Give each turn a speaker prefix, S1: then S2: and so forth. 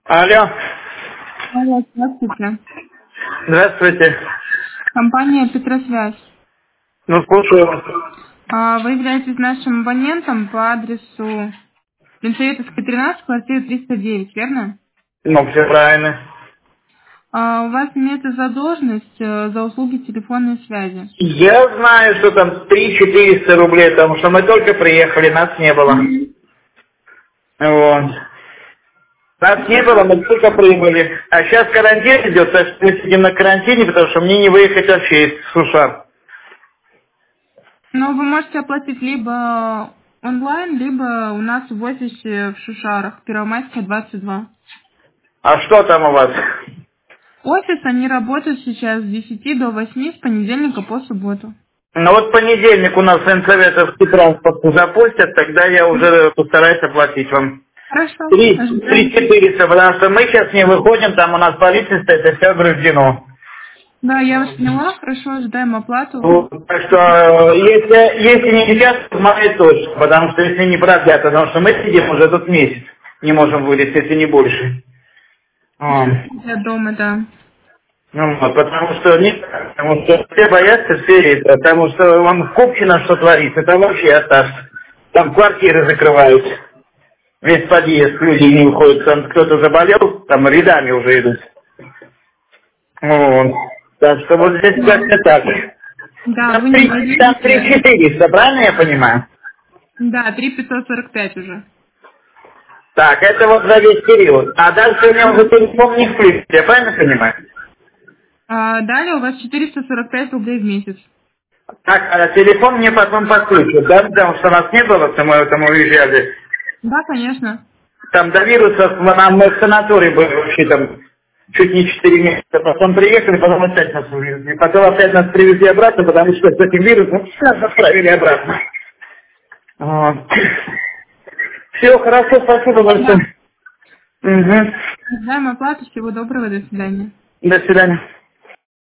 S1: Алло,
S2: Алло, здравствуйте.
S1: здравствуйте.
S2: Компания «Петросвязь».
S1: Ну, слушаю вас.
S2: Вы являетесь нашим абонентом по адресу Ленсоветовской, 13, квартира 309, верно?
S1: Ну, все правильно.
S2: У вас имеется задолженность за услуги телефонной связи.
S1: Я знаю, что там 3 400 рублей, потому что мы только приехали, нас не было.
S2: Мгм.
S1: Вот. Нас не было, мы только прибыли. А сейчас карантин идет, так что мы сидим на карантине, потому что мне не выехать вообще из Сушар.
S2: Но вы можете оплатить либо онлайн, либо у нас в офисе в Шушарах, Первомайская, 22.
S1: А что там у вас?
S2: Офис, они работают сейчас с 10 до 8 с понедельника по субботу.
S1: Ну вот в понедельник у нас Ленсоветовский транспорт запустят, тогда я уже постараюсь оплатить вам.
S2: Хорошо,
S1: Три
S2: ожидаем.
S1: 400, потому что мы сейчас не выходим, там у нас полиция стоит, и все ограждено.
S2: Да, я вас поняла, хорошо, ожидаем оплату.
S1: Вот, так что, если не сейчас, то в мае точно, потому что если не продлят, потому что мы сидим уже тут месяц, не можем вылезть, если не больше. Вот.
S2: Я дома, да.
S1: Ну, вот, потому что все боятся, все это, потому что вон в Купчино что творится, это вообще оттас. Там квартиры закрывают, весь подъезд, люди не уходят, там кто-то заболел, там рядами уже идут. Вот. Так что вот здесь как-то так.
S2: Да,
S1: Там
S2: вы не
S1: 3
S2: болеете.
S1: 400, правильно я понимаю?
S2: Да, 3 545 уже.
S1: Так, это вот за весь период. А дальше у меня уже телефон не включит, я правильно понимаю?
S2: Далее у вас 445 рублей в месяц.
S1: Так, а телефон мне потом подключат, да? Потому что нас не было, мы там уезжали.
S2: Да, конечно.
S1: Там до вируса мы в санатории были вообще там чуть не 4 месяца. Потом приехали, потом опять нас увезли. Потом опять нас привезли обратно, потому что с этим вирусом нас отправили обратно. Вот. Все, хорошо, спасибо
S2: Да.
S1: большое. Угу.
S2: Ожидаем оплату. Всего доброго. До свидания.
S1: До свидания.